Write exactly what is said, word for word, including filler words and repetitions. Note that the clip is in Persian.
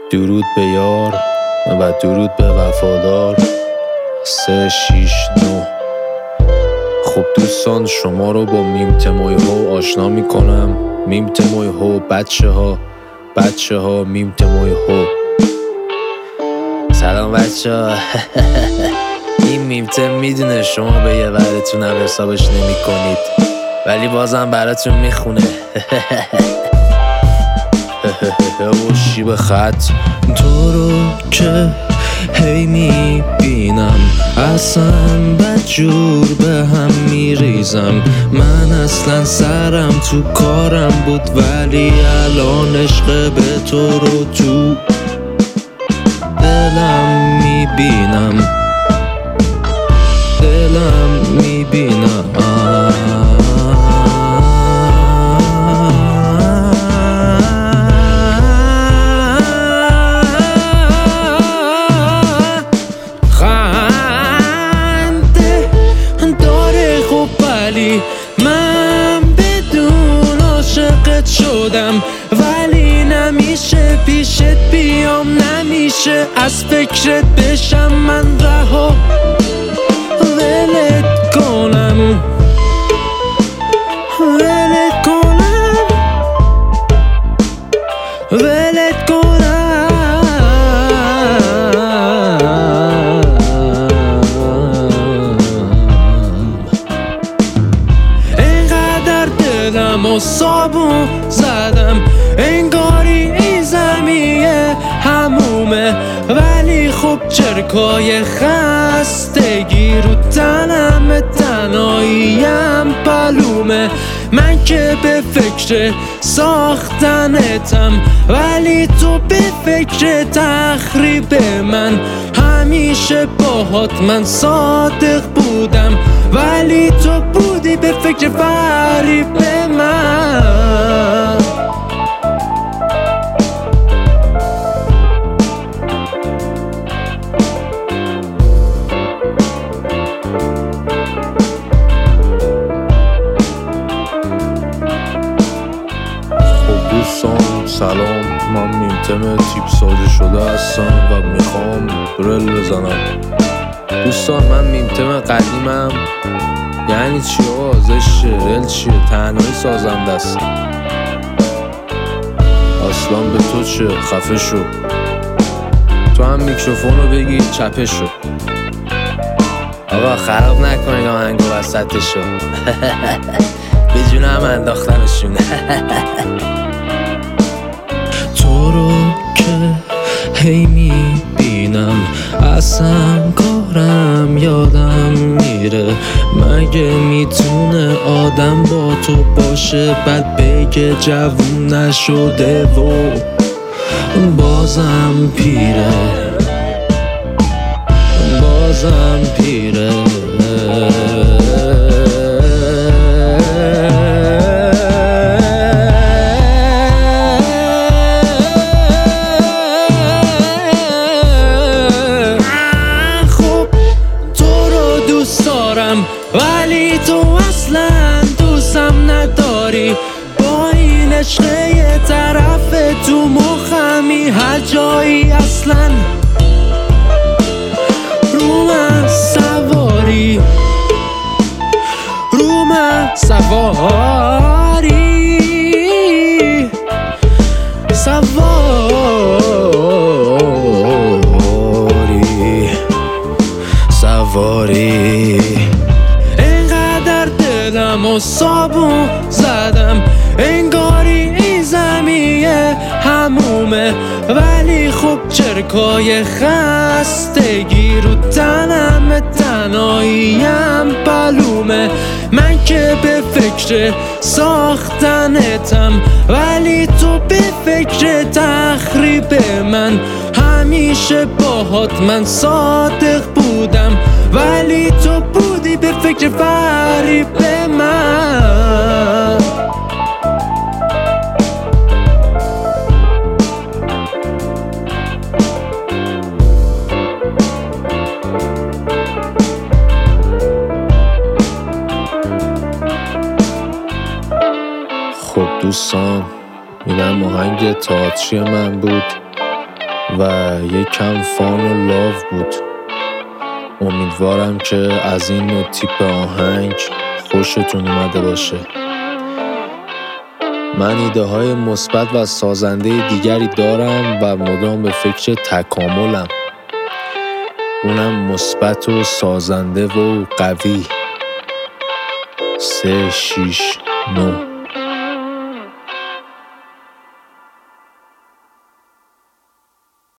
درود به یار و درود به وفادار. سه شیش نو. خب دوستان، شما رو با میم تموی ها آشنا میکنم. میم تموی ها بچه ها بچه ها میم تموی ها. سلام بچه ها. این میم تم میدونه شما به یه ورتون هم حسابش نمی کنید، ولی بازم براتون میخونه. و شیب خط تو رو که هی میبینم اصلا بدجور به هم میریزم. من اصلا سرم تو کارم بود، ولی الان عشق به تو رو تو دلم میبینم دلم میبینم من بدون عاشقت شدم، ولی نمیشه پیشت بیام، نمیشه از فکرت بشم من رها ولت کنم ولت کنم ولت کنم. و صابون زدم انگاری این زمیه همومه، ولی خب چرکای خستگی رو تنم تنهاییم پلومه. من که به فکر ساختنتم، ولی تو به فکر تخریب من. همیشه باهات من صادق بودم، ولی تو بودی به فکر فریب من. خب دوستان سلام، من میم تم تیپ ساده شده هستم و میخوام برل بزنم. دوستان من میم تم قدیمم. یعنی چی آقا؟ زشته. رل چیه؟ تنهایی سازنده است. اصلا به تو چه؟ خفه شو. تو هم میکروفون رو بگیر چپه شو. آقا خراب نکنید آهنگو وسطشو. به جون هم انداختمشون. تو رو که هی میبینم اصلا کارم یادم میره. مگه میتونه آدم با تو باشه بعد بگه جوون نشده و بازم پیره بازم پیره. ولی تو اصلا دوستم نداری، با این عشق یه طرف تو مخمی هر جایی اصلا. رو من سواری رو من سواری سواری سواری. و صابون زدم انگاری این زمیه همومه، ولی خب چرکای خستگی رو تنم تنهاییم پلومه. من که به فکر ساختنتم، ولی تو به فکر تخریب من. همیشه باهات من صادق بودم، ولی تو بودی به فکر فریب من. خب دوستان، اینم آهنگ تئاتری من بود و یکم فان و لاو بود. امیدوارم که از این نوع تیپ آهنگ خوشتون اومده باشه. من ایده های مثبت و سازنده دیگری دارم و مدام به فکر تکاملم، اونم مثبت و سازنده و قوی. سه شیش نه